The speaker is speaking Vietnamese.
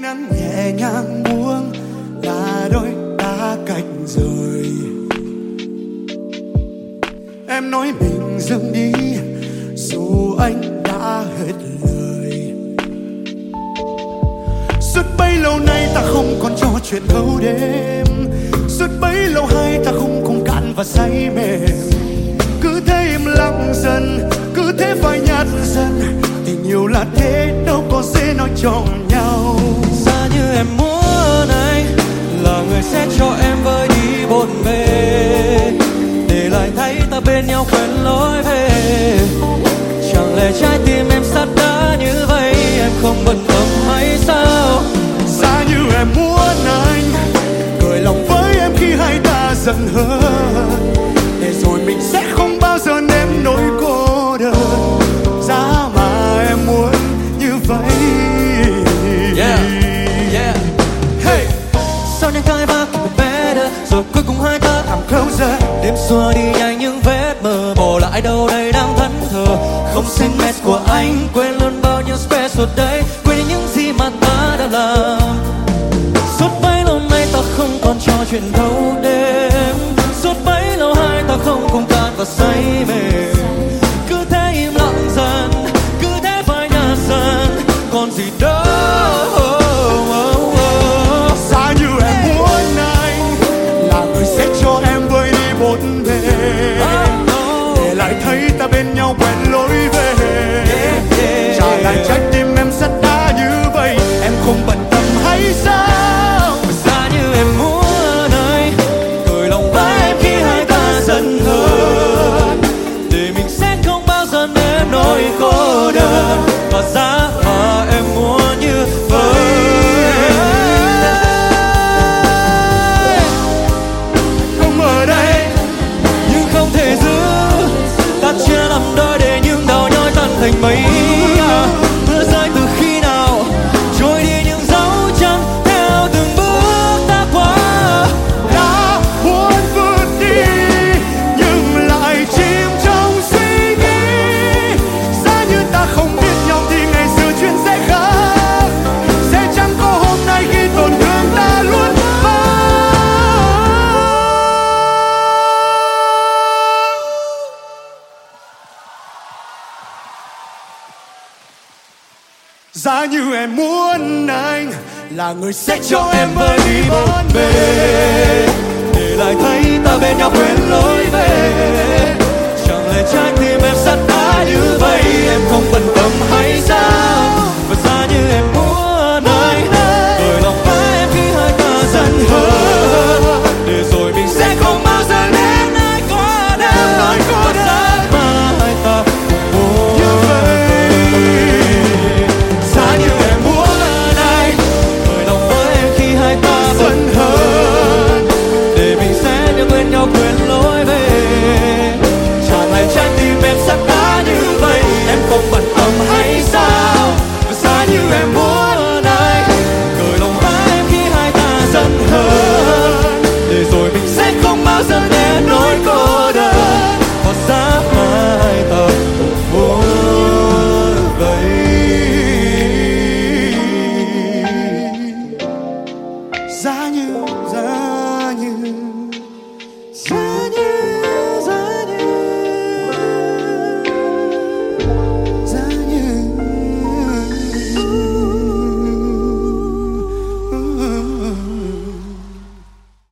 nắng nhẹ nhàng buông là đôi ta cách rời. Em nói mình dừng đi dù anh đã hết lời. Suốt bấy lâu nay ta không còn trò chuyện thâu đêm, suốt bấy lâu hai ta không cùng cạn và say mềm. Cứ thế im lặng dần, cứ thế phai nhạt dần. Tình yêu là thế đâu có dễ nói cho nhau. Giá như em muốn anh là người sẽ cho em vơi đi bộn bề, để lại thấy ta bên nhau quên lối về. Chẳng lẽ trái tim em sắt đá như vậy em không bận tâm hay sao? Giá như em muốn anh cười lòng với em khi hai ta giận hờn, để rồi mình sẽ không bao giờ nếm nỗi cô đơn. Giá mà em muốn như vậy. Yeah, yeah. Hey. Sau những cái va của better, rồi cuối cùng hai ta Come closer. đêm xua đi nhanh những vết mờ, bỏ lại đâu đây đang thẫn thờ. Không xin mess của anh, quên luôn bao nhiêu stress ở đây, quên đi những gì mà ta đã làm. Suốt bấy lâu nay ta không còn trò chuyện thâu đêm, suốt bấy lâu hai ta không cùng cạn và say mềm. Cứ thế im lặng dần, cứ thế phai nhạt dần, còn gì đâu. Giá như em muốn anh là người sẽ cho em vơi đi bốn bề, để lại thấy ta bên nhau quen lối về. Trả lại trái tim em sắt đá như vậy em không bận tâm hay sao? Giá như em muốn anh cười lòng với em khi hai ta giận hờn, để mình sẽ không bao giờ nếm nỗi cô đơn. Và giá mà em muốn như vậy. Không ở đây Nhưng không thể giữ, ta chia làm đôi để những đau nhói tan thành mây. Mưa rơi từ khi nào trôi đi những dấu chân theo từng bước ta qua. đã muốn vượt đi nhưng lại chìm trong suy nghĩ. Giá như ta không biết nhau thì ngày xưa chuyện sẽ khác, sẽ chẳng có hôm nay khi tổn thương ta luôn mang. Giá như em muốn anh là người sẽ cho em vơi đi bốn bề, Để lại thấy ta bên nhau quên lối về. Chẳng lẽ trái tim em sắt đá như vậy em không bận tâm hay sao?